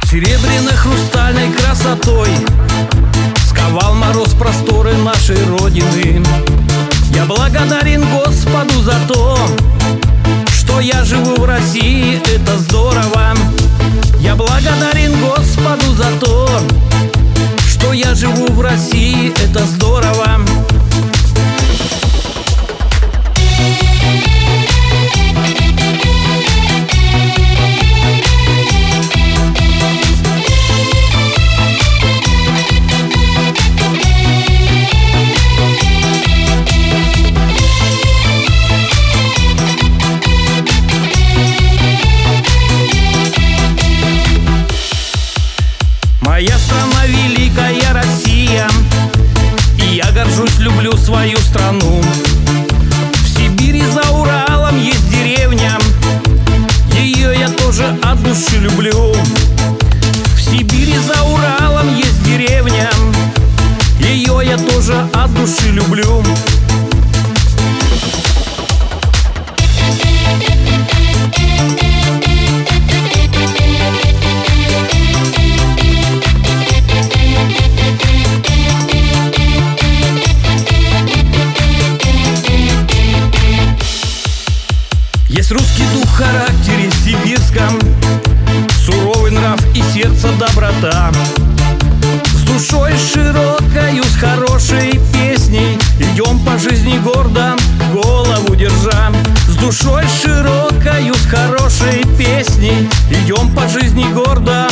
Серебряно-хрустальной красотой сковал мороз просторы нашей Родины. Я благодарен Господу за то, что я живу в России, это здорово. Я благодарен Господу за то, что я живу в России, это здорово. Моя страна великая Россия, и я горжусь, люблю свою страну. В Сибири за Уралом есть деревня, ее я тоже от души люблю. В Сибири за Уралом есть деревня, ее я тоже от души люблю. Есть русский дух в характере сибирском, суровый нрав и сердце доброта. С душой широкою, с хорошей песней идем по жизни гордо, голову держа. С душой широкою, с хорошей песней идем по жизни гордо,